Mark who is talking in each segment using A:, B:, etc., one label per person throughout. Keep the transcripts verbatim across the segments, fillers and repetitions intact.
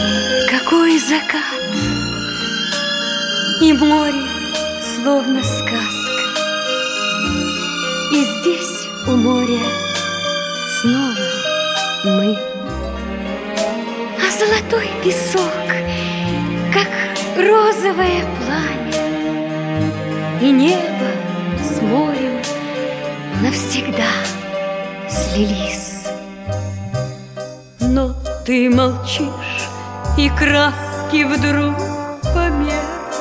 A: Какой закат! И море, словно сказка. И здесь у моря снова мы. А золотой песок, как розовое пламя, и небо с морем навсегда слились. Но ты молчишь, и краски вдруг померкли.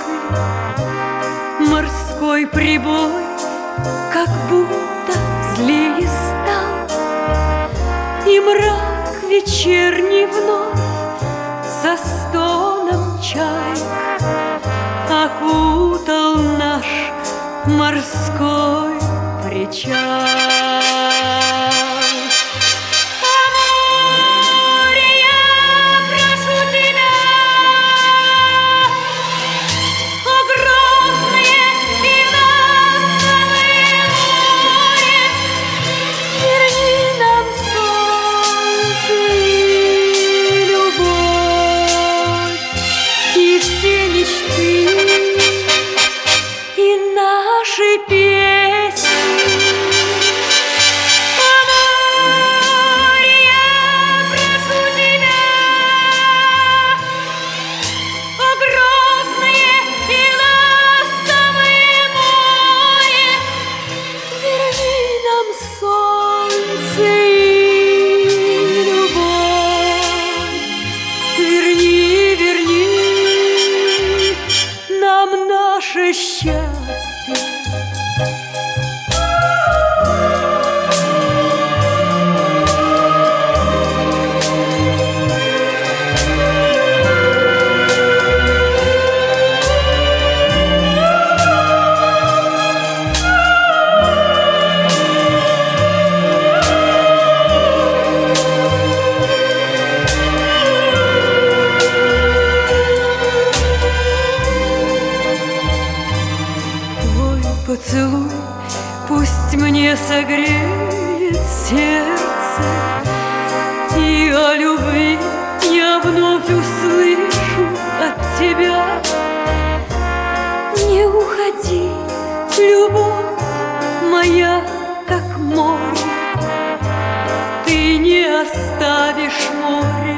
A: Морской прибой как будто злее стал, и мрак вечерний вновь со стоном чаек окутал наш морской причал. Счастье. Поцелуй пусть мне согреет сердце, и о любви я вновь услышу от тебя. Не уходи, любовь моя, как море, ты не оставишь море